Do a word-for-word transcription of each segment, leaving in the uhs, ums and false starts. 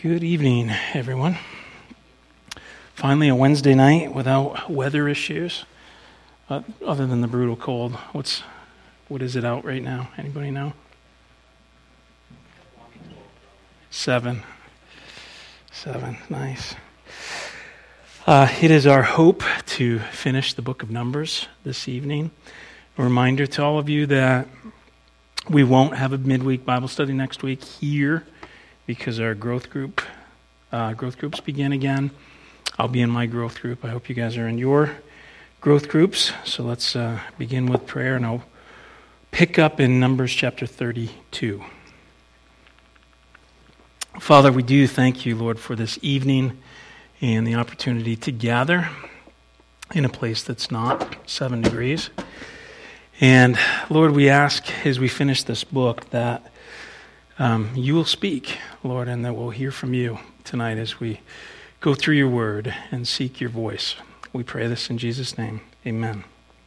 Good evening, everyone. Finally, a Wednesday night without weather issues, uh, other than the brutal cold. What's what is it out right now? Anybody know? Seven. Seven. Nice. Uh, it is our hope to finish the book of Numbers this evening. A reminder to all of you that we won't have a midweek Bible study next week here, because our growth group, uh, growth groups begin again. I'll be in my growth group. I hope you guys are in your growth groups. So let's uh, begin with prayer, and I'll pick up in Numbers chapter thirty-two. Father, we do thank you, Lord, for this evening and the opportunity to gather in a place that's not seven degrees. And Lord, we ask as we finish this book that Um, you will speak, Lord, and that we'll hear from you tonight as we go through your word and seek your voice. We pray this in Jesus' name. Amen.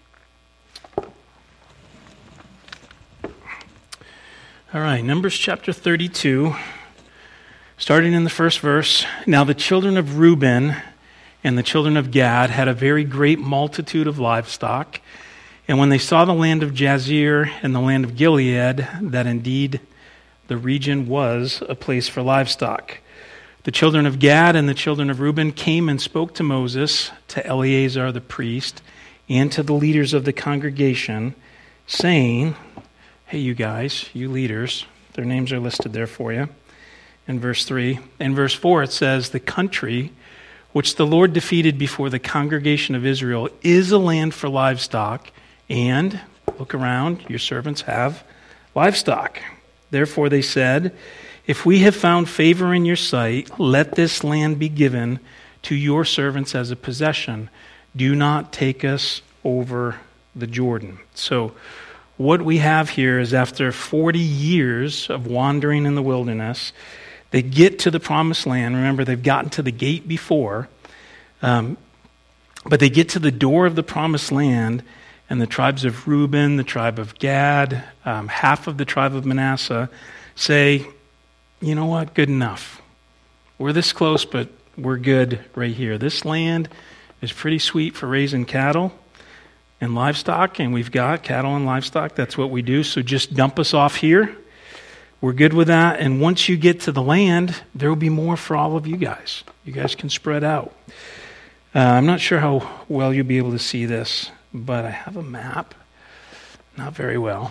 All right, Numbers chapter thirty-two, starting in the first verse. Now the children of Reuben and the children of Gad had a very great multitude of livestock. And when they saw the land of Jazer and the land of Gilead, that indeed the region was a place for livestock, the children of Gad and the children of Reuben came and spoke to Moses, to Eleazar the priest, and to the leaders of the congregation, saying, hey, you guys, you leaders, their names are listed there for you in verse three. In verse four it says, the country which the Lord defeated before the congregation of Israel is a land for livestock, and, look around, your servants have livestock. Therefore they said, if we have found favor in your sight, let this land be given to your servants as a possession. Do not take us over the Jordan. So what we have here is after forty years of wandering in the wilderness, they get to the promised land. Remember, they've gotten to the gate before, um, but they get to the door of the promised land, and the tribes of Reuben, the tribe of Gad, um, half of the tribe of Manasseh say, you know what, good enough. We're this close, but we're good right here. This land is pretty sweet for raising cattle and livestock, and we've got cattle and livestock. That's what we do, so just dump us off here. We're good with that, and once you get to the land, there will be more for all of you guys. You guys can spread out. Uh, I'm not sure how well you'll be able to see this, but I have a map. Not very well.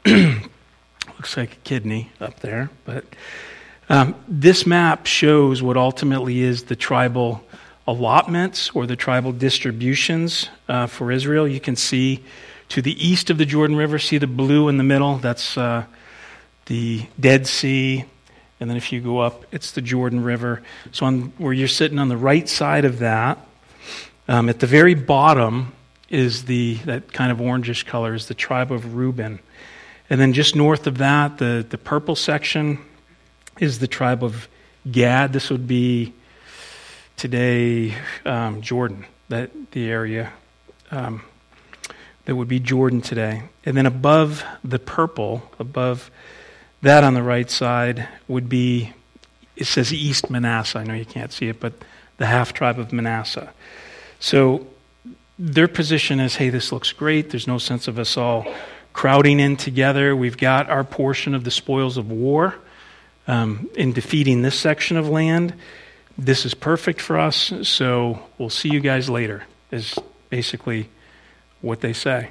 Looks like a kidney up there. But um, this map shows what ultimately is the tribal allotments or the tribal distributions uh, for Israel. You can see to the east of the Jordan River, see the blue in the middle? That's uh, the Dead Sea. And then if you go up, it's the Jordan River. So on, where you're sitting on the right side of that, um, at the very bottom is the, that kind of orangish color, is the tribe of Reuben. And then just north of that, the, the purple section is the tribe of Gad. This would be today um, Jordan, that the area um, that would be Jordan today. And then above the purple, above that on the right side would be, it says East Manasseh. I know you can't see it, but the half tribe of Manasseh. So their position is, hey, this looks great. There's no sense of us all crowding in together. We've got our portion of the spoils of war um, in defeating this section of land. This is perfect for us, so we'll see you guys later, is basically what they say.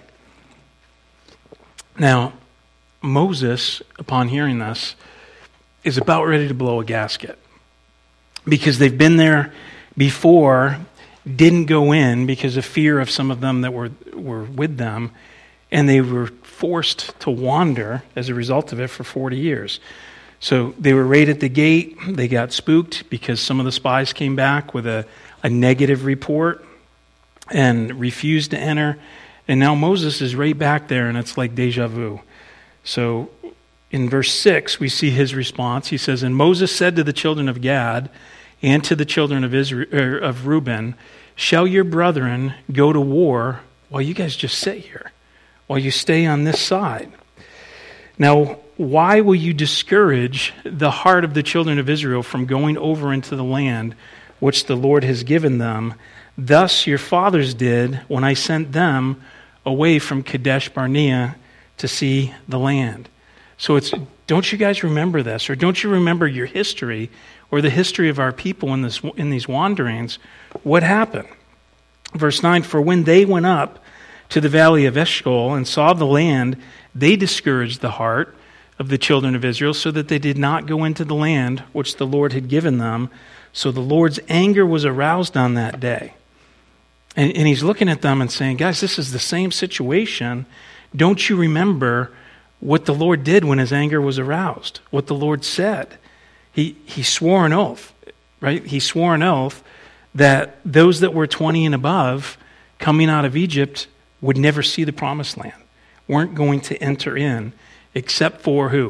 Now, Moses, upon hearing this, is about ready to blow a gasket, because they've been there before, didn't go in because of fear of some of them that were, were with them, and they were forced to wander as a result of it for forty years. So they were right at the gate. They got spooked because some of the spies came back with a, a negative report and refused to enter. And now Moses is right back there, and it's like deja vu. So in verse six, we see his response. He says, and Moses said to the children of Gad and to the children of Israel, er, of Reuben, shall your brethren go to war while you guys just sit here, while you stay on this side? Now, why will you discourage the heart of the children of Israel from going over into the land which the Lord has given them? Thus your fathers did when I sent them away from Kadesh Barnea to see the land. So it's, don't you guys remember this? Or don't you remember your history or the history of our people in this in these wanderings? What happened? Verse nine, for when they went up to the valley of Eshcol and saw the land, they discouraged the heart of the children of Israel so that they did not go into the land which the Lord had given them. So the Lord's anger was aroused on that day. And, and he's looking at them and saying, guys, this is the same situation. Don't you remember what the Lord did when his anger was aroused? What the Lord said? He, he swore an oath, right? He swore an oath that those that were twenty and above coming out of Egypt would never see the promised land, weren't going to enter in, except for who?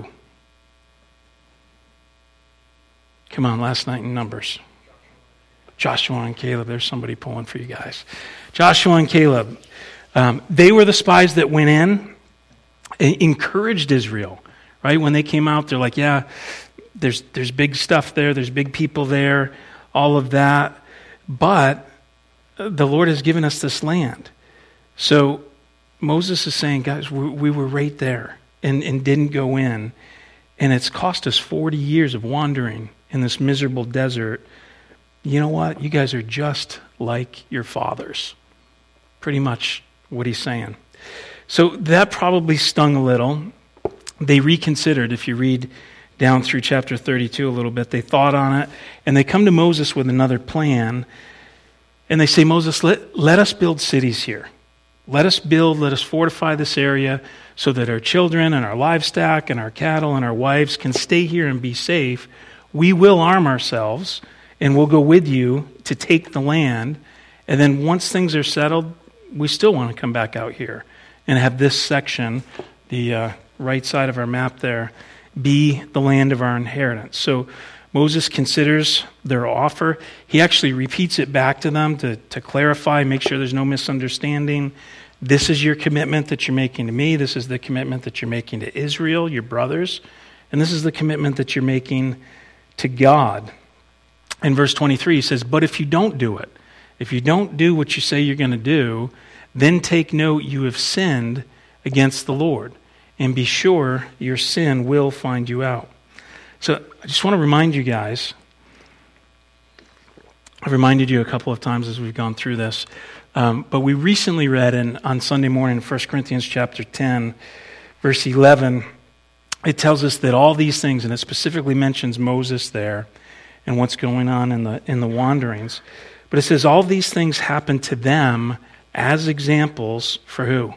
Come on, last night in Numbers. Joshua and Caleb. There's somebody pulling for you guys. Joshua and Caleb. Um, they were the spies that went in and encouraged Israel, right? When they came out, they're like, yeah, there's there's big stuff there. There's big people there, all of that. But the Lord has given us this land. So Moses is saying, guys, we, we were right there and, and didn't go in. And it's cost us forty years of wandering in this miserable desert. You know what? You guys are just like your fathers. Pretty much what he's saying. So that probably stung a little. They reconsidered. If you read down through chapter thirty-two a little bit, they thought on it. And they come to Moses with another plan. And they say, Moses, let, let us build cities here. Let us build, let us fortify this area so that our children and our livestock and our cattle and our wives can stay here and be safe. We will arm ourselves and we'll go with you to take the land. And then once things are settled, we still want to come back out here and have this section, the uh, right side of our map there, be the land of our inheritance. So Moses considers their offer. He actually repeats it back to them to, to clarify, make sure there's no misunderstanding. This is your commitment that you're making to me. This is the commitment that you're making to Israel, your brothers. And this is the commitment that you're making to God. In verse twenty-three, he says, but if you don't do it, if you don't do what you say you're going to do, then take note you have sinned against the Lord, and be sure your sin will find you out. So I just want to remind you guys, I've reminded you a couple of times as we've gone through this, um, but we recently read in, on Sunday morning in First Corinthians chapter ten, verse eleven, it tells us that all these things, and it specifically mentions Moses there and what's going on in the in the wanderings, but it says all these things happen to them as examples for who?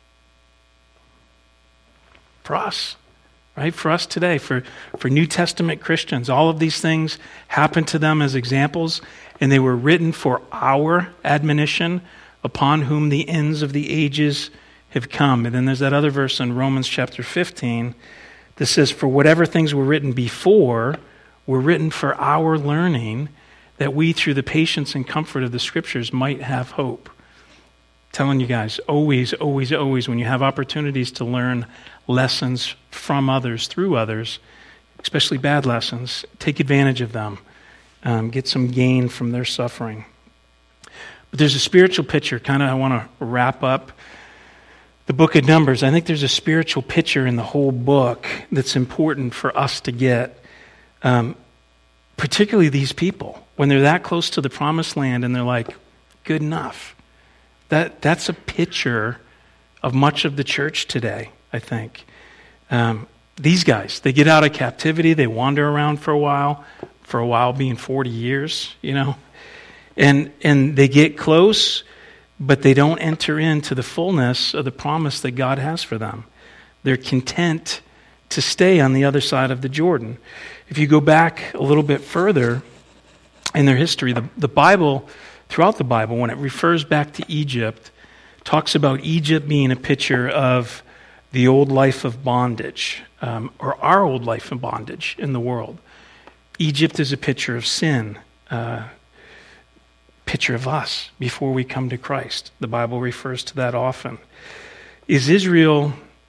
For us. Right? For us today, for, for New Testament Christians, all of these things happened to them as examples, and they were written for our admonition, upon whom the ends of the ages have come. And then there's that other verse in Romans chapter fifteen that says, for whatever things were written before were written for our learning, that we through the patience and comfort of the Scriptures might have hope. Telling you guys, always, always, always, when you have opportunities to learn lessons from others, through others, especially bad lessons, take advantage of them. Um, get some gain from their suffering. But there's a spiritual picture, kind of I want to wrap up the book of Numbers. I think there's a spiritual picture in the whole book that's important for us to get, um, particularly these people. When they're that close to the promised land and they're like, good enough. That That's a picture of much of the church today, I think. Um, these guys, they get out of captivity, they wander around for a while, for a while being forty years, you know, and and they get close, but they don't enter into the fullness of the promise that God has for them. They're content to stay on the other side of the Jordan. If you go back a little bit further in their history, the, the Bible... Throughout the Bible, when it refers back to Egypt, talks about Egypt being a picture of the old life of bondage, um, or our old life of bondage in the world. Egypt is a picture of sin, uh, picture of us before we come to Christ. The Bible refers to that often. Is Israel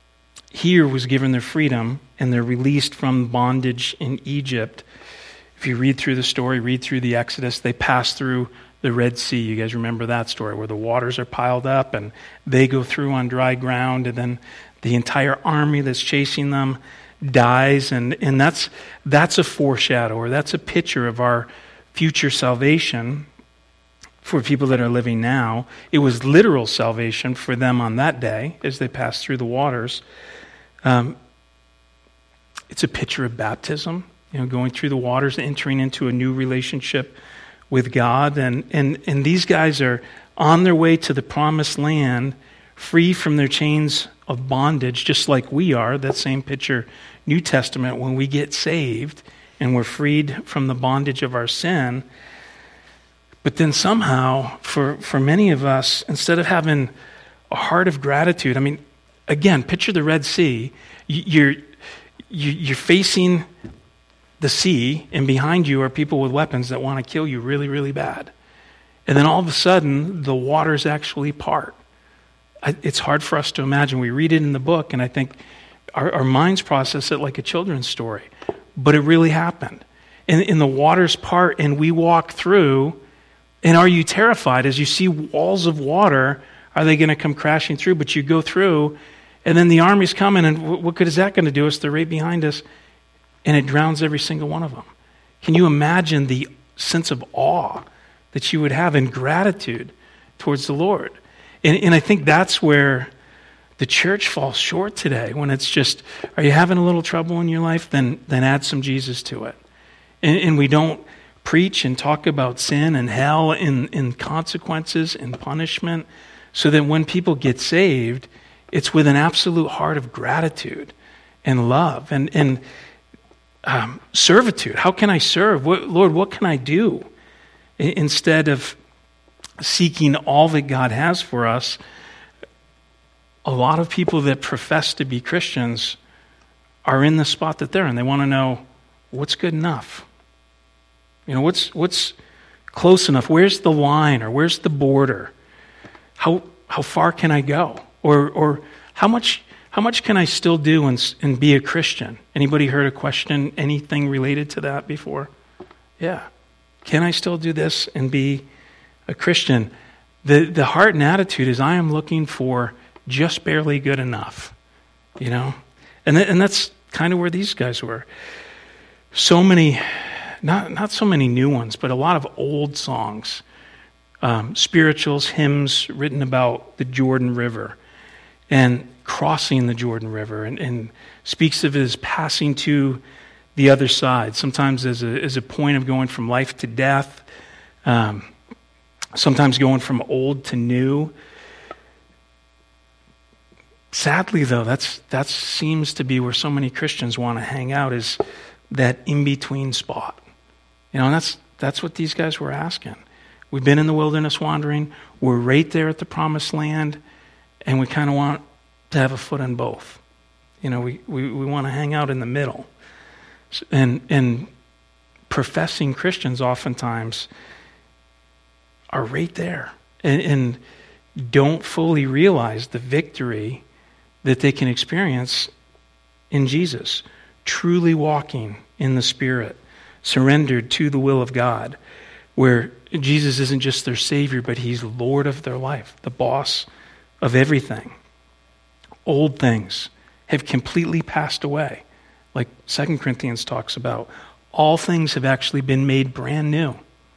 here was given their freedom, and they're released from bondage in Egypt. If you read through the story, read through the Exodus, they pass through the Red Sea. You guys remember that story where the waters are piled up and they go through on dry ground, and then the entire army that's chasing them dies. And, and that's, that's a foreshadow, or that's a picture of our future salvation for people that are living now. It was literal salvation for them on that day as they passed through the waters. Um, it's a picture of baptism, you know, going through the waters, entering into a new relationship with God. And, and, and these guys are on their way to the promised land, free from their chains of bondage, just like we are. That same picture, New Testament, when we get saved and we're freed from the bondage of our sin. But then somehow, for, for many of us, instead of having a heart of gratitude, I mean, again, picture the Red Sea. You're, you're facing the sea, and behind you are people with weapons that want to kill you really, really bad. And then all of a sudden, the waters actually part. It's hard for us to imagine. We read it in the book, and I think our, our minds process it like a children's story. But it really happened. And, and the waters part, and we walk through. And are you terrified as you see walls of water? Are they going to come crashing through? But you go through, and then the army's coming, and what good is that going to do us? They're right behind us, and it drowns every single one of them. Can you imagine the sense of awe that you would have in gratitude towards the Lord? And, and I think that's where the church falls short today, when it's just, are you having a little trouble in your life? Then, then add some Jesus to it. And, and we don't preach and talk about sin and hell and, and consequences and punishment, so that when people get saved, it's with an absolute heart of gratitude and love and, and um, servitude. How can I serve? What, Lord, what can I do? Instead of seeking all that God has for us, a lot of people that profess to be Christians are in the spot that they're in. They want to know, what's good enough? You know, what's what's close enough? Where's the line, or where's the border? How how far can I go? Or or how much how much can I still do and and be a Christian? Anybody heard a question, anything related to that before? Yeah. Can I still do this and be a Christian? The the heart and attitude is, I am looking for just barely good enough. You know? And th- and that's kind of where these guys were. So many Not not so many new ones, but a lot of old songs, um, spirituals, hymns written about the Jordan River and crossing the Jordan River, and, and speaks of it as passing to the other side, sometimes as a, as a point of going from life to death, um, sometimes going from old to new. Sadly, though, that's that seems to be where so many Christians want to hang out, is that in-between spot. You know, and that's that's what these guys were asking. We've been in the wilderness wandering. We're right there at the promised land, and we kind of want to have a foot on both. You know, we, we, we want to hang out in the middle. And and professing Christians oftentimes are right there and, and don't fully realize the victory that they can experience in Jesus, truly walking in the Spirit, surrendered to the will of God, where Jesus isn't just their Savior, but He's Lord of their life, the boss of everything. Old things have completely passed away, like Second Corinthians talks about. All things have actually been made brand new.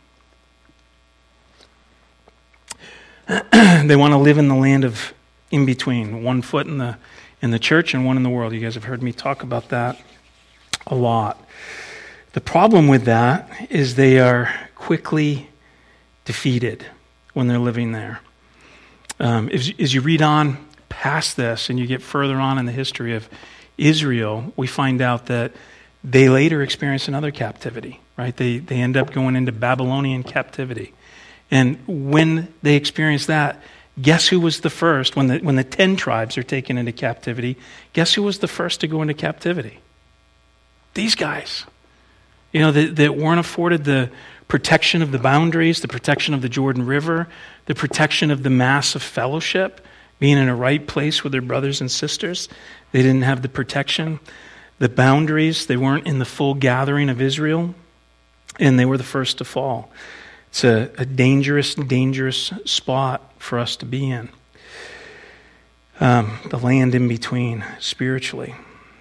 They want to live in the land of in between, one foot in the in the church and one in the world. You guys have heard me talk about that a lot. The problem with that is they are quickly defeated when they're living there. Um, as, as you read on past this and you get further on in the history of Israel, we find out that they later experience another captivity, right? They they end up going into Babylonian captivity. And when they experience that, guess who was the first, when the, when the ten tribes are taken into captivity, guess who was the first to go into captivity? These guys. You know, that, that weren't afforded the protection of the boundaries, the protection of the Jordan River, the protection of the mass of fellowship. being in a right place with their brothers and sisters. They didn't have the protection, the boundaries. They weren't in the full gathering of Israel, and they were the first to fall. It's a, a dangerous, dangerous spot for us to be in. Um, the land in between, spiritually.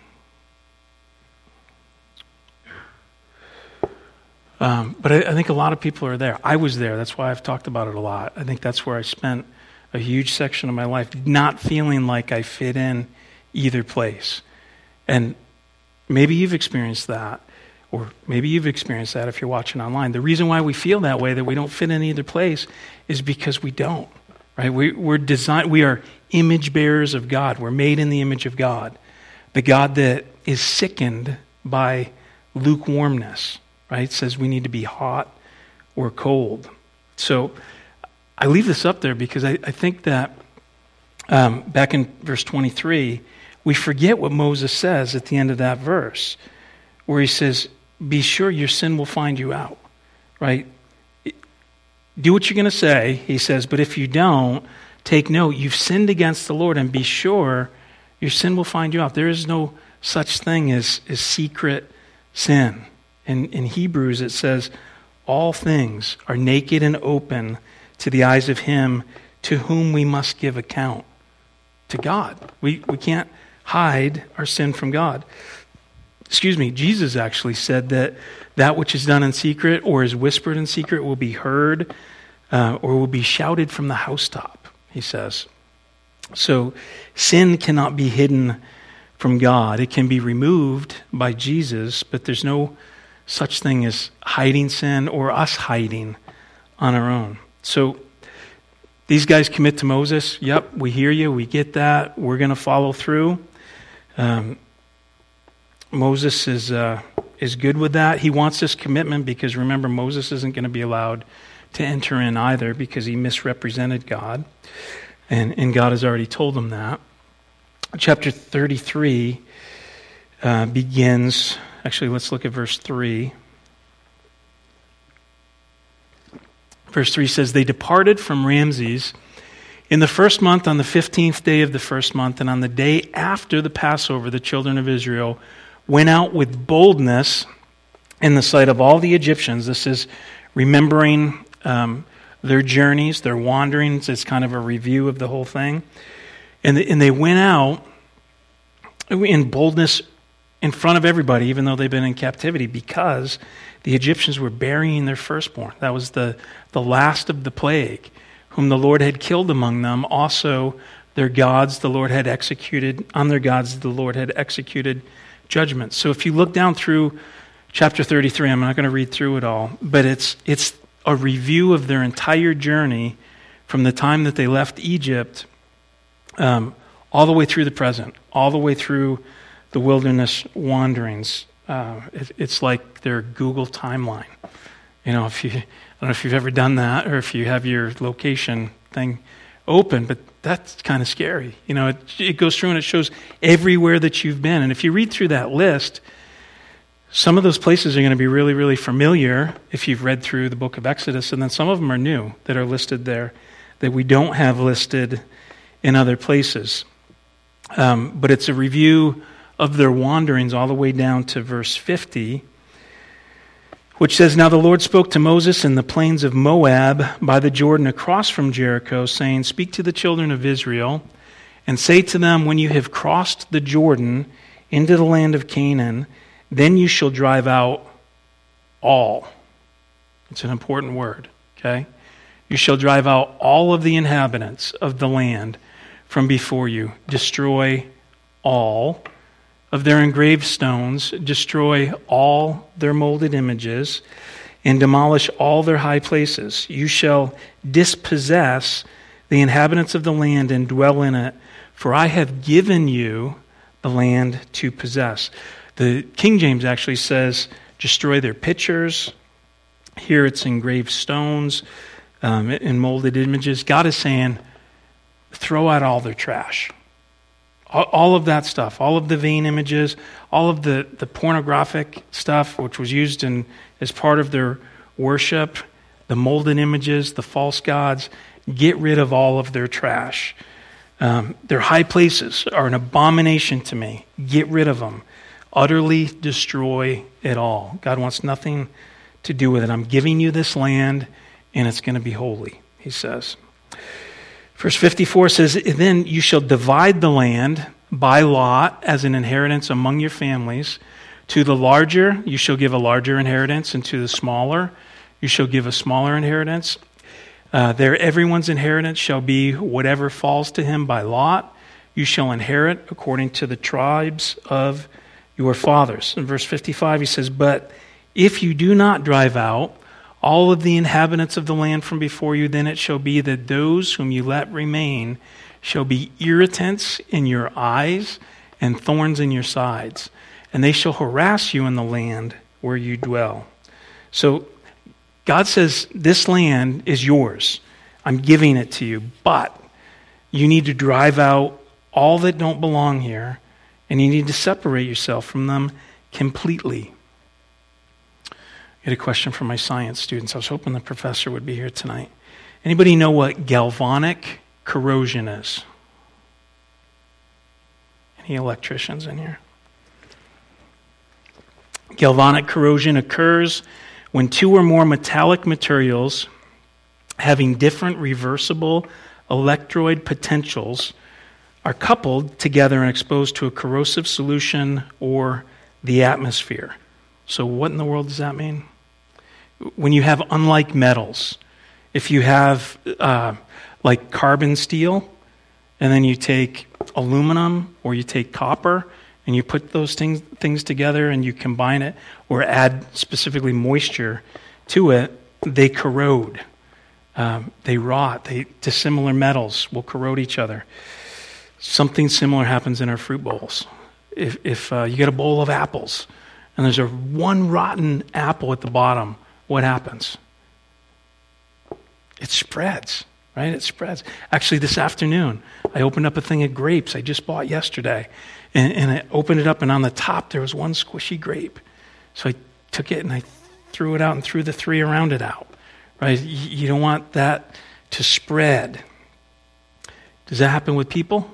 Um, but I, I think a lot of people are there. I was there. That's why I've talked about it a lot. I think that's where I spent a huge section of my life, not feeling like I fit in either place. And maybe you've experienced that, or maybe you've experienced that if you're watching online. The reason why we feel that way, that we don't fit in either place, is because we don't. Right? We, we're designed. We are image bearers of God. We're made in the image of God, the God that is sickened by lukewarmness. Right? It says we need to be hot or cold. So I leave this up there because I, I think that um, back in verse twenty-three, we forget what Moses says at the end of that verse, where he says, be sure your sin will find you out. Right? Do what you're going to say, he says, but if you don't, take note, you've sinned against the Lord, and be sure your sin will find you out. There is no such thing as, as secret sin. In, in Hebrews, it says, all things are naked and open to the eyes of him to whom we must give account. To God. We, we can't hide our sin from God. Excuse me, Jesus actually said that that which is done in secret or is whispered in secret will be heard uh, or will be shouted from the housetop, he says. So sin cannot be hidden from God. It can be removed by Jesus, but there's no such thing as hiding sin or us hiding on our own. So these guys commit to Moses. Yep, we hear you. We get that. We're going to follow through. Um, Moses is uh, is good with that. He wants this commitment because, remember, Moses isn't going to be allowed to enter in either because he misrepresented God. And, and God has already told him that. Chapter thirty-three uh, begins... Actually, let's look at verse three. Verse three says, they departed from Ramses in the first month on the fifteenth day of the first month, and on the day after the Passover, the children of Israel went out with boldness in the sight of all the Egyptians. This is remembering um, their journeys, their wanderings. It's kind of a review of the whole thing. And, the, and they went out in boldness in front of everybody, even though they've been in captivity, because the Egyptians were burying their firstborn. That was the, the last of the plague, whom the Lord had killed among them. Also, their gods the Lord had executed, on their gods the Lord had executed judgment. So if you look down through chapter thirty-three, I'm not going to read through it all, but it's it's a review of their entire journey from the time that they left Egypt um, all the way through the present, all the way through the wilderness wanderings. Uh, it, it's like their Google timeline. You know, if you, I don't know if you've ever done that or if you have your location thing open, but that's kind of scary. You know, it, it goes through and it shows everywhere that you've been. And if you read through that list, some of those places are going to be really, really familiar if you've read through the book of Exodus, and then some of them are new that are listed there that we don't have listed in other places. Um, but it's a review of their wanderings all the way down to verse fifty, which says, now the Lord spoke to Moses in the plains of Moab by the Jordan across from Jericho, saying, speak to the children of Israel and say to them, when you have crossed the Jordan into the land of Canaan, then you shall drive out all. It's an important word, okay? You shall drive out all of the inhabitants of the land from before you. Destroy all of their engraved stones, destroy all their molded images, and demolish all their high places. You shall dispossess the inhabitants of the land and dwell in it, for I have given you the land to possess. The King James actually says, destroy their pictures. Here it's engraved stones um, and molded images. God is saying, throw out all their trash. All of that stuff, all of the vain images, all of the, the pornographic stuff which was used in as part of their worship, the molded images, the false gods, get rid of all of their trash. Um, their high places are an abomination to me. Get rid of them. Utterly destroy it all. God wants nothing to do with it. I'm giving you this land, and it's going to be holy, he says. Verse fifty-four says, then you shall divide the land by lot as an inheritance among your families. To the larger, you shall give a larger inheritance, and to the smaller, you shall give a smaller inheritance. Uh, there, everyone's inheritance shall be whatever falls to him by lot. You shall inherit according to the tribes of your fathers. In verse fifty-five, he says, but if you do not drive out all of the inhabitants of the land from before you, then it shall be that those whom you let remain shall be irritants in your eyes and thorns in your sides, and they shall harass you in the land where you dwell. So God says, this land is yours. I'm giving it to you, but you need to drive out all that don't belong here, and you need to separate yourself from them completely. I had a question from my science students. I was hoping the professor would be here tonight. Anybody know what galvanic corrosion is? Any electricians in here? Galvanic corrosion occurs when two or more metallic materials having different reversible electrode potentials are coupled together and exposed to a corrosive solution or the atmosphere. So what in the world does that mean? When you have unlike metals, if you have uh, like carbon steel, and then you take aluminum or you take copper, and you put those things things together and you combine it or add specifically moisture to it, they corrode. Um, they rot. They, dissimilar metals will corrode each other. Something similar happens in our fruit bowls. If, if uh, you get a bowl of apples and there's a one rotten apple at the bottom, what happens? It spreads, right? It spreads. Actually, this afternoon, I opened up a thing of grapes I just bought yesterday. And, and I opened it up, and on the top, there was one squishy grape. So I took it, and I threw it out and threw the three around it out. Right? You don't want that to spread. Does that happen with people?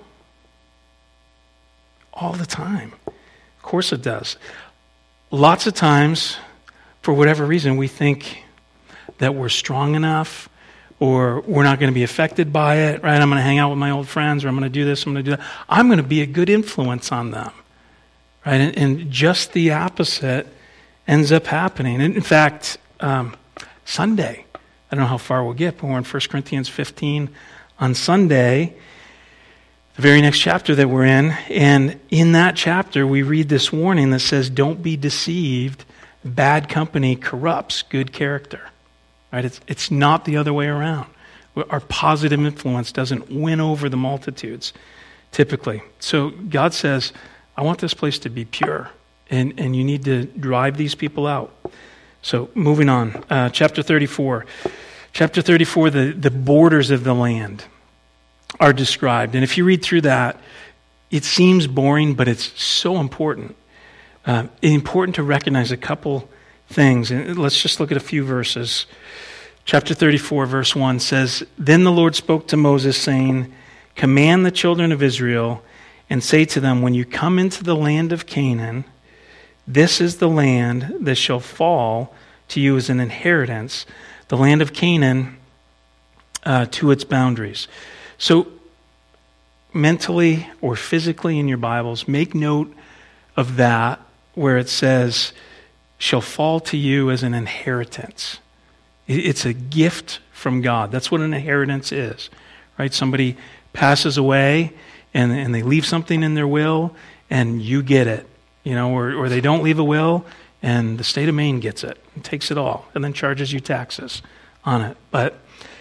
All the time. Of course it does. Lots of times, for whatever reason, we think that we're strong enough, or we're not going to be affected by it, right? I'm going to hang out with my old friends, or I'm going to do this, I'm going to do that. I'm going to be a good influence on them, right? And, and just the opposite ends up happening. And in fact, um, Sunday, I don't know how far we'll get, but we're in First Corinthians fifteen on Sunday, the very next chapter that we're in. And in that chapter, we read this warning that says, don't be deceived. Bad company corrupts good character. Right? It's, it's not the other way around. Our positive influence doesn't win over the multitudes, typically. So God says, I want this place to be pure, and, and you need to drive these people out. So moving on, uh, chapter thirty-four. Chapter thirty-four, the, the borders of the land are described. And if you read through that, it seems boring, but it's so important. Uh, it's important to recognize a couple things. And let's just look at a few verses. Chapter thirty-four, verse one says, Then the Lord spoke to Moses, saying, Command the children of Israel, and say to them, When you come into the land of Canaan, this is the land that shall fall to you as an inheritance, the land of Canaan uh, to its boundaries. So, mentally or physically in your Bibles, make note of that, where it says, shall fall to you as an inheritance. It's a gift from God. That's what an inheritance is, right? Somebody passes away and, and they leave something in their will and you get it, you know, or, or they don't leave a will and the state of Maine gets it and takes it all and then charges you taxes on it. But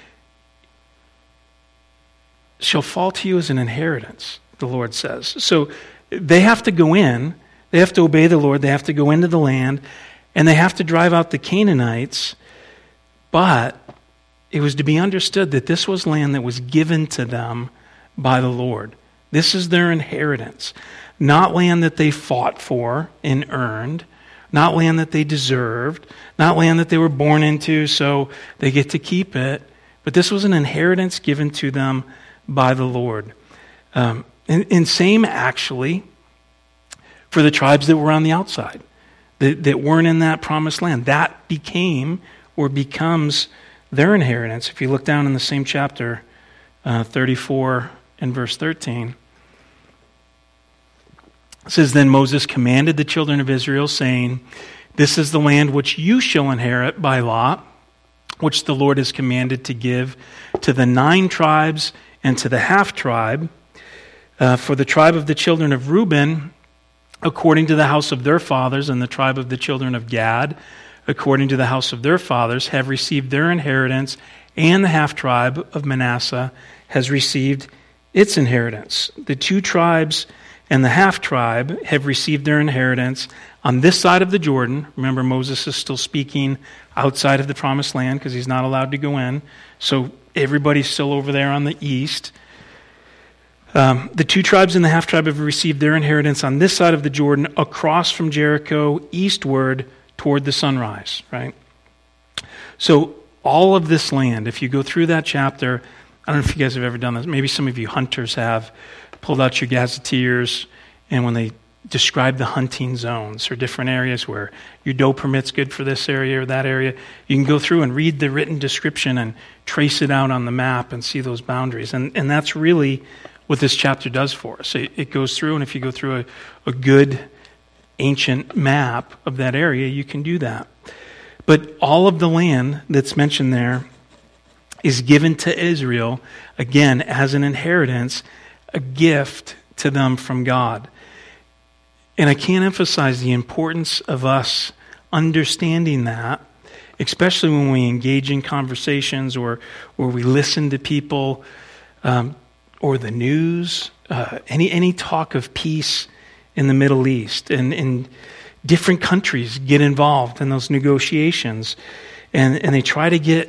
shall fall to you as an inheritance, the Lord says. So they have to go in, they have to obey the Lord, they have to go into the land, and they have to drive out the Canaanites, but it was to be understood that this was land that was given to them by the Lord. This is their inheritance. Not land that they fought for and earned, not land that they deserved, not land that they were born into so they get to keep it, but this was an inheritance given to them by the Lord. Um, and, and same, actually, for the tribes that were on the outside, that, that weren't in that promised land. That became or becomes their inheritance. If you look down in the same chapter, uh, thirty-four and verse thirteen, it says, "Then Moses commanded the children of Israel, saying, This is the land which you shall inherit by lot, which the Lord has commanded to give to the nine tribes and to the half-tribe. Uh, for the tribe of the children of Reuben, according to the house of their fathers, and the tribe of the children of Gad, according to the house of their fathers, have received their inheritance, and the half-tribe of Manasseh has received its inheritance. The two tribes and the half-tribe have received their inheritance on this side of the Jordan." Remember, Moses is still speaking outside of the promised land because he's not allowed to go in. So everybody's still over there on the east. Um, the two tribes and the half-tribe have received their inheritance on this side of the Jordan, across from Jericho, eastward toward the sunrise, right? So all of this land, if you go through that chapter, I don't know if you guys have ever done this. Maybe some of you hunters have pulled out your gazetteers, and when they describe the hunting zones or different areas where your doe permit's good for this area or that area, you can go through and read the written description and trace it out on the map and see those boundaries. And and that's really what this chapter does for us. It, it goes through, and if you go through a, a good ancient map of that area, you can do that. But all of the land that's mentioned there is given to Israel, again, as an inheritance, a gift to them from God. And I can't emphasize the importance of us understanding that, especially when we engage in conversations or, or we listen to people um, or the news, uh, any any talk of peace in the Middle East, and, and different countries get involved in those negotiations, and, and they try to get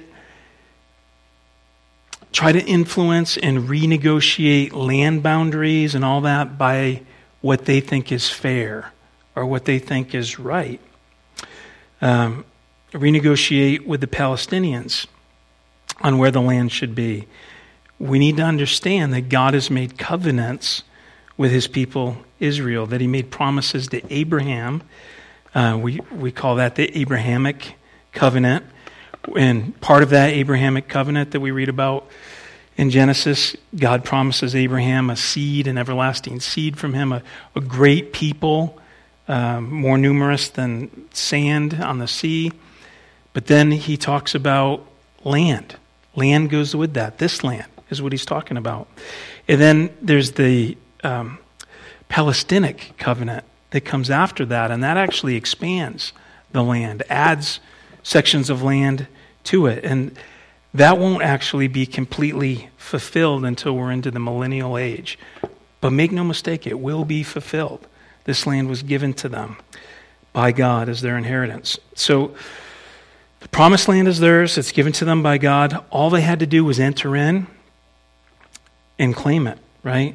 try to influence and renegotiate land boundaries and all that by what they think is fair or what they think is right. Um, renegotiate with the Palestinians on where the land should be. We need to understand that God has made covenants with his people Israel, that he made promises to Abraham. Uh, we, we call that the Abrahamic covenant. And part of that Abrahamic covenant that we read about in Genesis, God promises Abraham a seed, an everlasting seed from him, a, a great people, um, more numerous than sand on the sea. But then he talks about land. Land goes with that. This land is what he's talking about. And then there's the um, Palestinic covenant that comes after that, and that actually expands the land, adds sections of land to it. And that won't actually be completely fulfilled until we're into the millennial age. But make no mistake, it will be fulfilled. This land was given to them by God as their inheritance. So the promised land is theirs. It's given to them by God. All they had to do was enter in and claim it, right?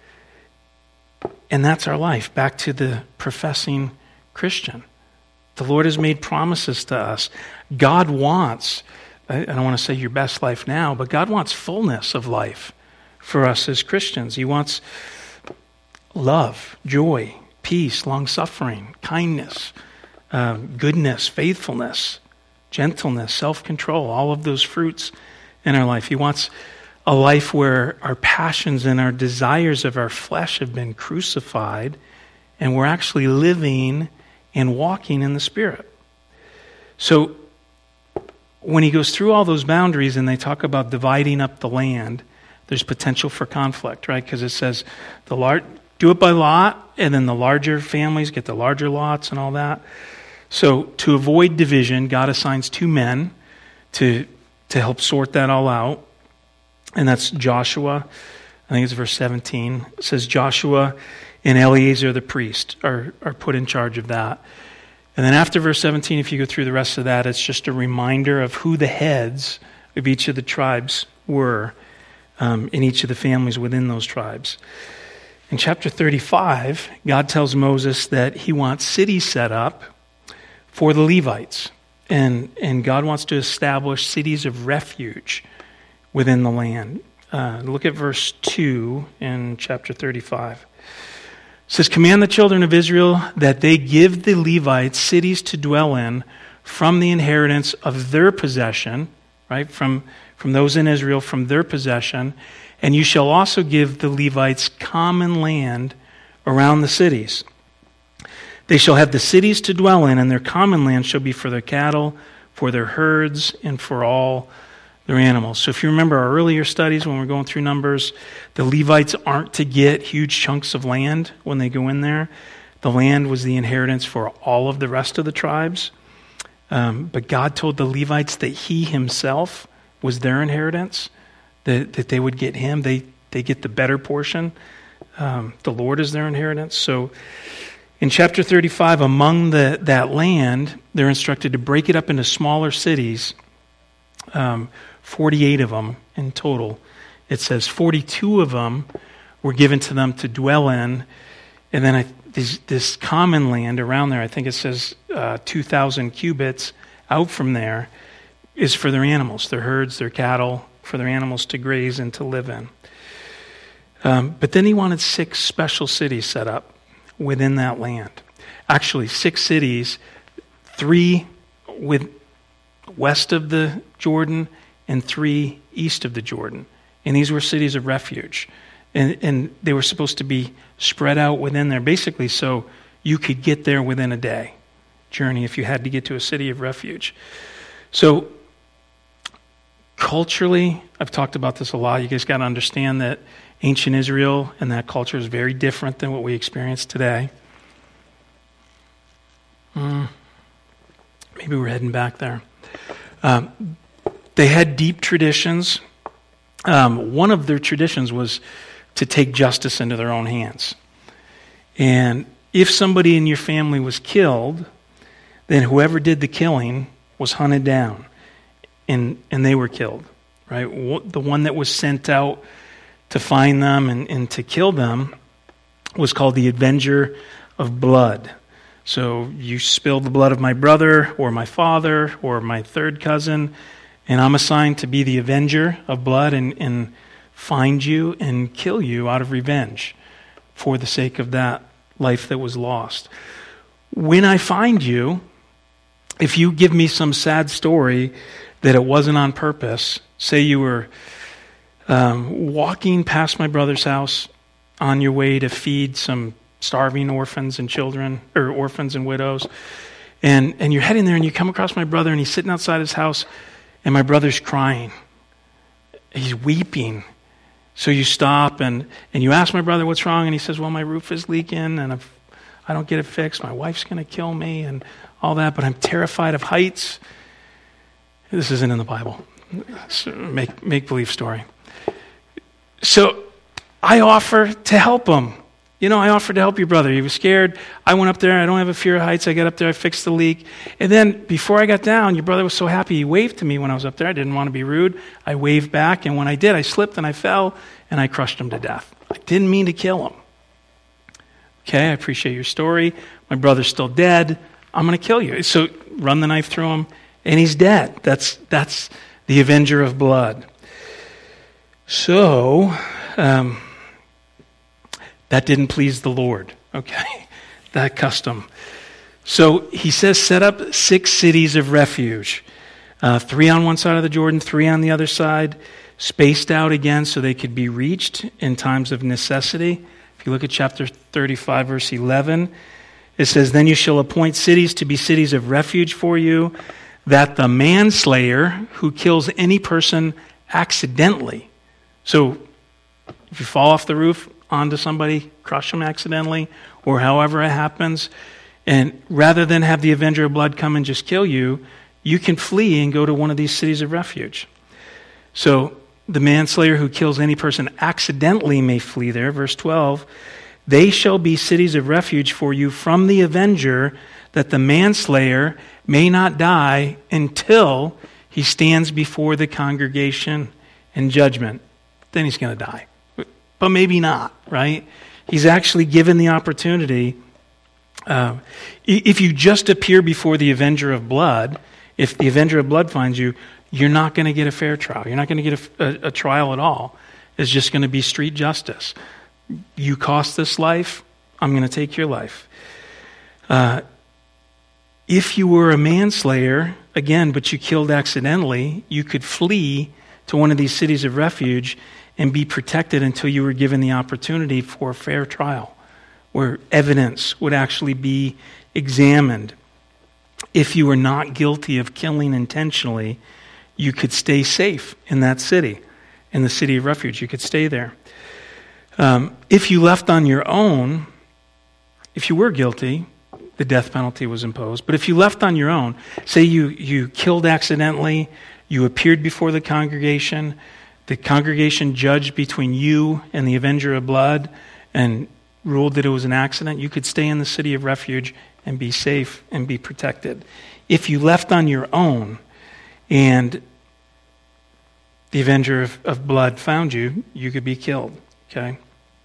And that's our life. Back to the professing Christian. The Lord has made promises to us. God wants, I don't want to say your best life now, but God wants fullness of life for us as Christians. He wants love, joy, peace, long-suffering, kindness, uh, goodness, faithfulness, gentleness, self-control, all of those fruits in our life. He wants a life where our passions and our desires of our flesh have been crucified, and we're actually living and walking in the Spirit. So when he goes through all those boundaries and they talk about dividing up the land, there's potential for conflict, right? Because it says the lar- do it by lot, and then the larger families get the larger lots and all that. So to avoid division, God assigns two men to, to help sort that all out. And that's Joshua. I think it's verse seventeen. It says Joshua and Eleazar the priest are, are put in charge of that. And then after verse seventeen, if you go through the rest of that, it's just a reminder of who the heads of each of the tribes were um, in each of the families within those tribes. In chapter thirty-five, God tells Moses that he wants cities set up for the Levites. And, and God wants to establish cities of refuge within the land. Uh, look at verse two in chapter thirty-five. It says, command the children of Israel that they give the Levites cities to dwell in from the inheritance of their possession, right? From, from those in Israel, from their possession. And you shall also give the Levites common land around the cities. They shall have the cities to dwell in, and their common land shall be for their cattle, for their herds, and for all their animals. So if you remember our earlier studies when we're going through Numbers, the Levites aren't to get huge chunks of land when they go in there. The land was the inheritance for all of the rest of the tribes. Um, but God told the Levites that he himself was their inheritance, that, that they would get him. They, they get the better portion. Um, the Lord is their inheritance. So in chapter thirty-five, among the, that land, they're instructed to break it up into smaller cities. Um, forty-eight of them in total. It says forty-two of them were given to them to dwell in. And then I, this, this common land around there, I think it says uh, two thousand cubits out from there, is for their animals, their herds, their cattle, for their animals to graze and to live in. Um, but then he wanted six special cities set up within that land. Actually, six cities, three with west of the Jordan and three east of the Jordan. And these were cities of refuge. And, and they were supposed to be spread out within there, basically so you could get there within a day journey if you had to get to a city of refuge. So culturally, I've talked about this a lot. You guys got to understand that ancient Israel and that culture is very different than what we experience today. Mm, maybe we're heading back there. Um, they had deep traditions. Um, one of their traditions was to take justice into their own hands. And if somebody in your family was killed, then whoever did the killing was hunted down, and, and they were killed, right? The one that was sent out to find them and, and to kill them was called the Avenger of Blood. So you spill the blood of my brother or my father or my third cousin, and I'm assigned to be the Avenger of Blood and, and find you and kill you out of revenge for the sake of that life that was lost. When I find you, if you give me some sad story that it wasn't on purpose, say you were um, walking past my brother's house on your way to feed some starving orphans and children, or orphans and widows, and, and you're heading there and you come across my brother and he's sitting outside his house and my brother's crying. He's weeping. So you stop and, and you ask my brother what's wrong, and he says, well, my roof is leaking and if I don't get it fixed, my wife's going to kill me and all that, but I'm terrified of heights. This isn't in the Bible. It's a make, make-believe story. So I offer to help him. You know, I offered to help your brother. He was scared. I went up there. I don't have a fear of heights. I got up there. I fixed the leak. And then before I got down, your brother was so happy. He waved to me when I was up there. I didn't want to be rude. I waved back. And when I did, I slipped and I fell and I crushed him to death. I didn't mean to kill him. Okay, I appreciate your story. My brother's still dead. I'm going to kill you. So run the knife through him and he's dead. That's, that's the Avenger of Blood. So, um, that didn't please the Lord, okay, that custom. So he says, set up six cities of refuge, uh, three on one side of the Jordan, three on the other side, spaced out again so they could be reached in times of necessity. If you look at chapter thirty-five, verse eleven, it says, then you shall appoint cities to be cities of refuge for you, that the manslayer who kills any person accidentally. So if you fall off the roof onto somebody, crush them accidentally, or however it happens, and rather than have the Avenger of Blood come and just kill you, you can flee and go to one of these cities of refuge. So the manslayer who kills any person accidentally may flee there. Verse twelve, they shall be cities of refuge for you from the avenger, that the manslayer may not die until he stands before the congregation in judgment. Then he's going to die. But maybe not, right? He's actually given the opportunity. Uh, if you just appear before the Avenger of Blood, if the Avenger of Blood finds you, you're not going to get a fair trial. You're not going to get a, a, a trial at all, is just going to be street justice. You cost this life, I'm going to take your life. Uh, if you were a manslayer, again, but you killed accidentally, you could flee to one of these cities of refuge and be protected until you were given the opportunity for a fair trial, where evidence would actually be examined. If you were not guilty of killing intentionally, you could stay safe in that city, in the city of refuge. You could stay there. Um, if you left on your own, if you were guilty, the death penalty was imposed. But if you left on your own, say you, you killed accidentally, you appeared before the congregation, the congregation judged between you and the avenger of blood and ruled that it was an accident, you could stay in the city of refuge and be safe and be protected. If you left on your own and the avenger of, of blood found you, you could be killed. Okay?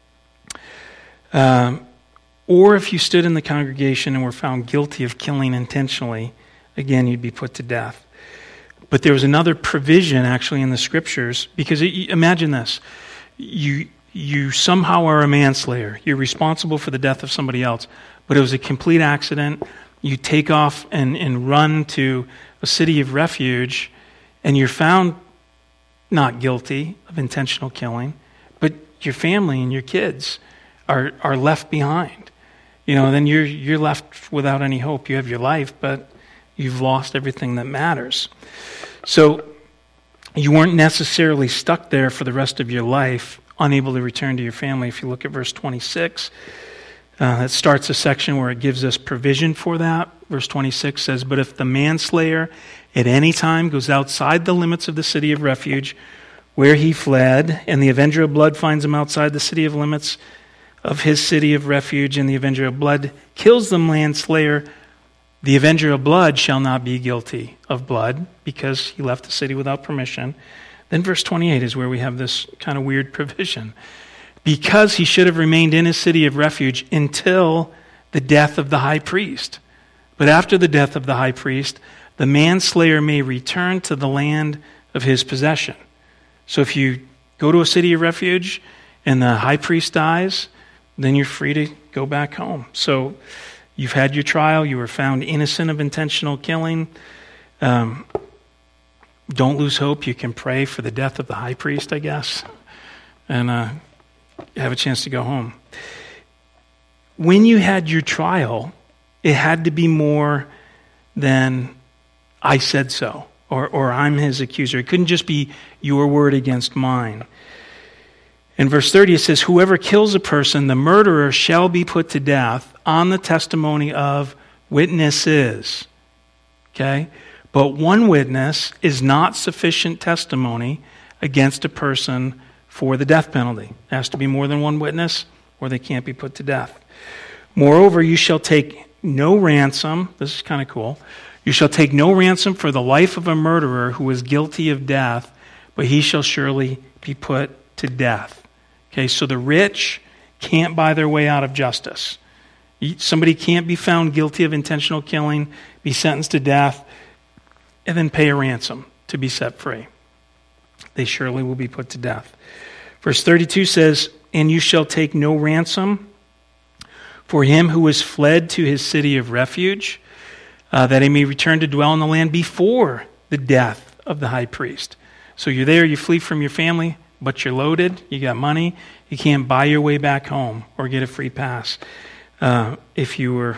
Um, or if you stood in the congregation and were found guilty of killing intentionally, again, you'd be put to death. But there was another provision actually in the scriptures, because it, imagine this. You, you somehow are a manslayer. You're responsible for the death of somebody else, but it was a complete accident. You take off and, and run to a city of refuge, and you're found not guilty of intentional killing, but your family and your kids are are left behind. You know, then you're you're left without any hope. You have your life, but you've lost everything that matters. So you weren't necessarily stuck there for the rest of your life, unable to return to your family. If you look at verse twenty-six, uh, that starts a section where it gives us provision for that. Verse twenty-six says, "But if the manslayer at any time goes outside the limits of the city of refuge where he fled, and the avenger of blood finds him outside the city of limits of his city of refuge, and the avenger of blood kills the manslayer, the avenger of blood shall not be guilty of blood because he left the city without permission." Then verse twenty-eight is where we have this kind of weird provision. "Because he should have remained in his city of refuge until the death of the high priest. But after the death of the high priest, the manslayer may return to the land of his possession." So if you go to a city of refuge and the high priest dies, then you're free to go back home. So you've had your trial. You were found innocent of intentional killing. Um, don't lose hope. You can pray for the death of the high priest, I guess, and uh, have a chance to go home. When you had your trial, it had to be more than "I said so," or, or "I'm his accuser." It couldn't just be your word against mine. In verse thirty, it says, "Whoever kills a person, the murderer shall be put to death on the testimony of witnesses." Okay? But one witness is not sufficient testimony against a person for the death penalty. There has to be more than one witness, or they can't be put to death. "Moreover, you shall take no ransom." This is kind of cool. "You shall take no ransom for the life of a murderer who is guilty of death, but he shall surely be put to death." Okay, so the rich can't buy their way out of justice. Somebody can't be found guilty of intentional killing, be sentenced to death, and then pay a ransom to be set free. They surely will be put to death. Verse thirty-two says, "And you shall take no ransom for him who has fled to his city of refuge, uh, that he may return to dwell in the land before the death of the high priest." So you're there, you flee from your family, but you're loaded, you got money, you can't buy your way back home or get a free pass. Uh, if you were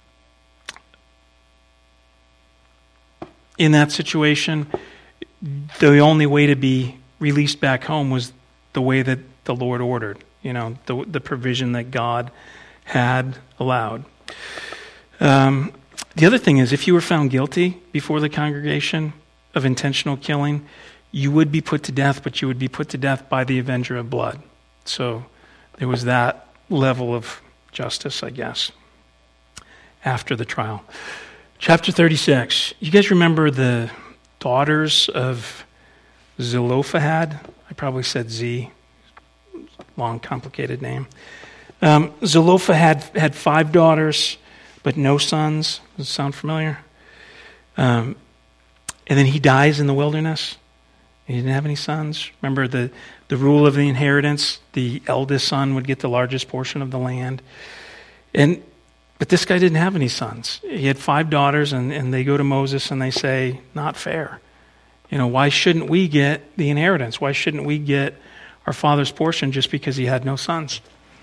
in that situation, the only way to be released back home was the way that the Lord ordered, you know, the, the provision that God had allowed. Um, the other thing is, if you were found guilty before the congregation of intentional killing, you would be put to death, but you would be put to death by the avenger of blood. So there was that level of justice, I guess, after the trial. Chapter thirty-six. You guys remember the daughters of Zelophehad? I probably said Z. Long, complicated name. Um, Zelophehad had five daughters, but no sons. Does it sound familiar? Um, and then he dies in the wilderness. He didn't have any sons. Remember the, the rule of the inheritance, the eldest son would get the largest portion of the land. And But this guy didn't have any sons. He had five daughters, and, and they go to Moses and they say, not fair. You know, why shouldn't we get the inheritance? Why shouldn't we get our father's portion just because he had no sons?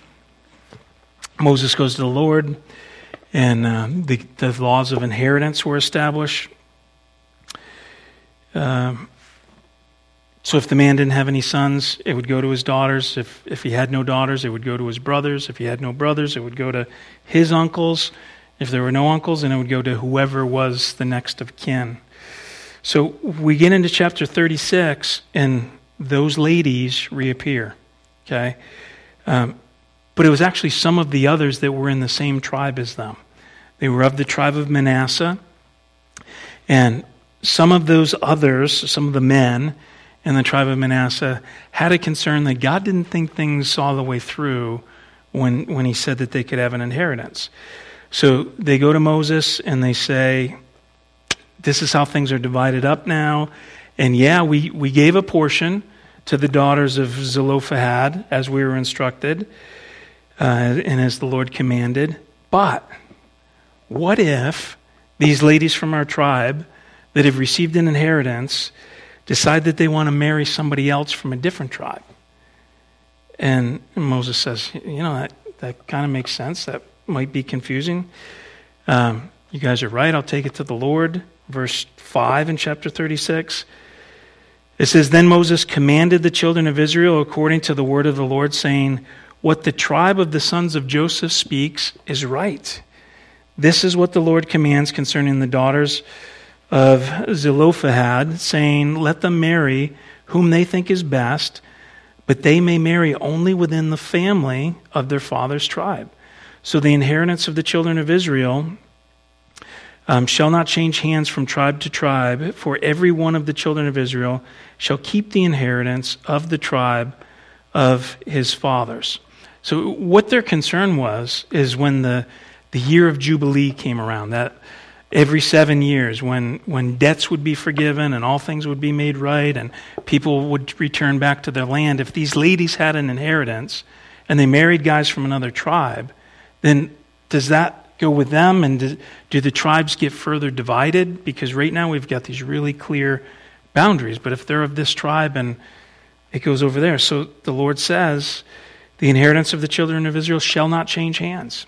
Moses goes to the Lord, and um, the, the laws of inheritance were established. Um, so if the man didn't have any sons, it would go to his daughters. If if he had no daughters, it would go to his brothers. If he had no brothers, it would go to his uncles. If there were no uncles, then it would go to whoever was the next of kin. So we get into chapter thirty-six, and those ladies reappear. Okay? Um, but it was actually some of the others that were in the same tribe as them. They were of the tribe of Manasseh. And some of those others, some of the men in the tribe of Manasseh, had a concern that God didn't think things all the way through when, when he said that they could have an inheritance. So they go to Moses and they say, this is how things are divided up now. And yeah, we, we gave a portion to the daughters of Zelophehad as we were instructed uh, and as the Lord commanded. But what if these ladies from our tribe that have received an inheritance decide that they want to marry somebody else from a different tribe? And Moses says, you know, that, that kind of makes sense. That might be confusing. Um, you guys are right. I'll take it to the Lord. Verse five in chapter thirty-six. It says, then Moses commanded the children of Israel according to the word of the Lord, saying, what the tribe of the sons of Joseph speaks is right. This is what the Lord commands concerning the daughters of Zelophehad, saying, let them marry whom they think is best, but they may marry only within the family of their father's tribe. So the inheritance of the children of Israel um, shall not change hands from tribe to tribe, for every one of the children of Israel shall keep the inheritance of the tribe of his fathers. So what their concern was is when the, the year of Jubilee came around, that every seven years when, when debts would be forgiven and all things would be made right and people would return back to their land, if these ladies had an inheritance and they married guys from another tribe, then does that go with them? And do, do the tribes get further divided? Because right now we've got these really clear boundaries. But if they're of this tribe and it goes over there. So the Lord says, the inheritance of the children of Israel shall not change hands.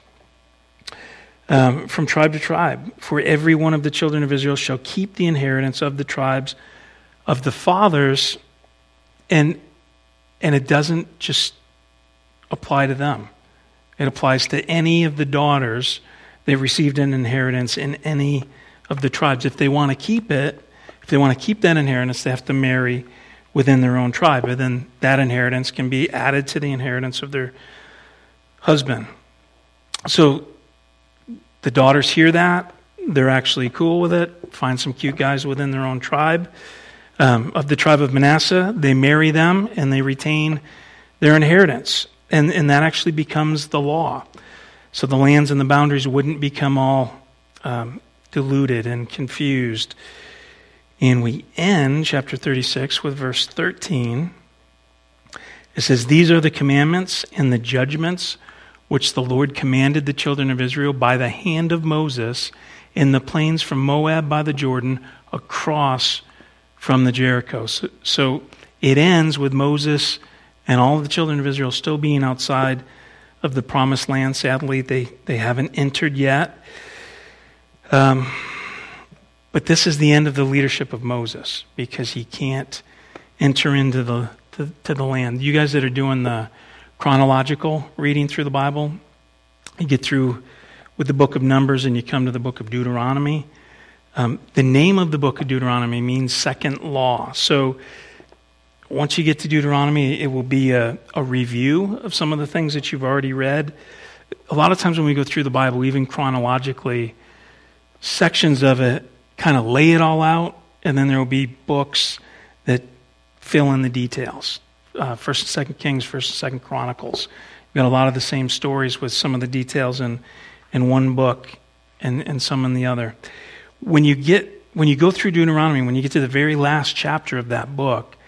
Um, from tribe to tribe. For every one of the children of Israel shall keep the inheritance of the tribes of the fathers. And, and it doesn't just apply to them. It applies to any of the daughters that received an inheritance in any of the tribes. If they want to keep it, if they want to keep that inheritance, they have to marry within their own tribe. And then that inheritance can be added to the inheritance of their husband. So the daughters hear that. They're actually cool with it. Find some cute guys within their own tribe. Um, of the tribe of Manasseh, they marry them and they retain their inheritance. And, and that actually becomes the law. So the lands and the boundaries wouldn't become all um, diluted and confused. And we end chapter thirty-six with verse thirteen. It says, these are the commandments and the judgments which the Lord commanded the children of Israel by the hand of Moses in the plains from Moab by the Jordan across from the Jericho. So, so it ends with Moses and all of the children of Israel still being outside of the promised land. Sadly, they, they haven't entered yet. Um, but this is the end of the leadership of Moses because he can't enter into the to, to the land. You guys that are doing the chronological reading through the Bible, you get through with the book of Numbers and you come to the book of Deuteronomy. Um, the name of the book of Deuteronomy means second law. So once you get to Deuteronomy, it will be a, a review of some of the things that you've already read. A lot of times when we go through the Bible, even chronologically, sections of it kind of lay it all out, and then there will be books that fill in the details. Uh, First and Second Kings, First and Second Chronicles. You've got a lot of the same stories with some of the details in, in one book and, and some in the other. When you get when you go through Deuteronomy, when you get to the very last chapter of that book,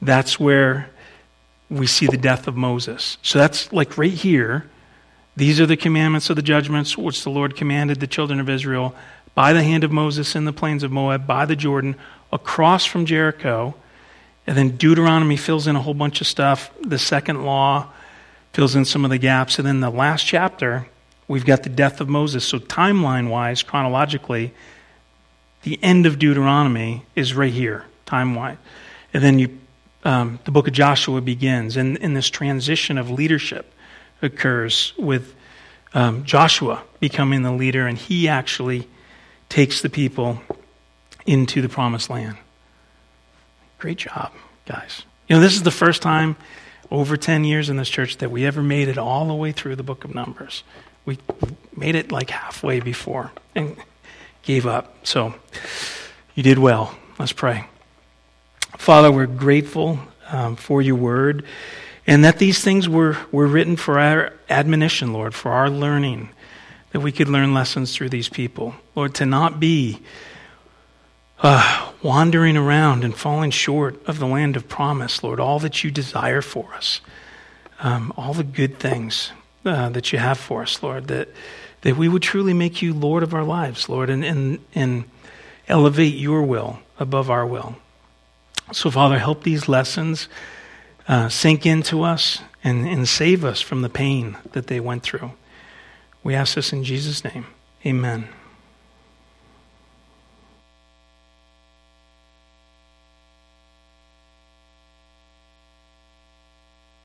that's where we see the death of Moses. So that's like right here. These are the commandments of the judgments which the Lord commanded the children of Israel by the hand of Moses in the plains of Moab, by the Jordan, across from Jericho. And then Deuteronomy fills in a whole bunch of stuff. The second law fills in some of the gaps. And then the last chapter, we've got the death of Moses. So timeline-wise, chronologically, the end of Deuteronomy is right here, time-wise. And then you, um, the book of Joshua begins. And, and this transition of leadership occurs with um, Joshua becoming the leader, and he actually takes the people into the promised land. Great job, guys. You know, this is the first time over ten years in this church that we ever made it all the way through the book of Numbers. We made it like halfway before and gave up. So you did well. Let's pray. Father, we're grateful um, for your word, and that these things were, were written for our admonition, Lord, for our learning, that we could learn lessons through these people. Lord, to not be uh, wandering around and falling short of the land of promise, Lord, all that you desire for us, um, all the good things uh, that you have for us, Lord, that that we would truly make you Lord of our lives, Lord, and, and, and elevate your will above our will. So, Father, help these lessons Uh, sink into us and, and save us from the pain that they went through. We ask this in Jesus' name. Amen.